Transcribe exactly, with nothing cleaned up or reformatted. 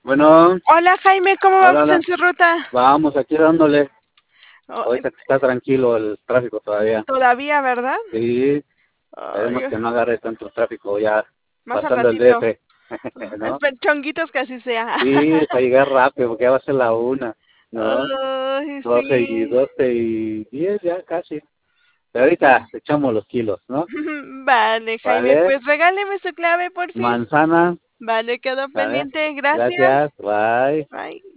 Bueno, Hola Jaime, ¿cómo hola, vamos en hola. su ruta? Vamos aquí dándole. Oh, Ahorita que está tranquilo el tráfico todavía. todavía, ¿verdad? Sí, Ay, esperemos que no agarre tanto tráfico ya más al pasando el ratito. D F, ¿no? Espe- Chonguitos que así sea. Sí, para llegar rápido, porque ya va a ser la una, ¿no? Ay, Doce y sí. doce y diez ya casi. Pero ahorita echamos los kilos, ¿no? Vale, Jaime, Vale, pues regáleme su clave, porfis. manzana, Vale, quedó ¿vale? pendiente. Gracias. Gracias, bye. Bye.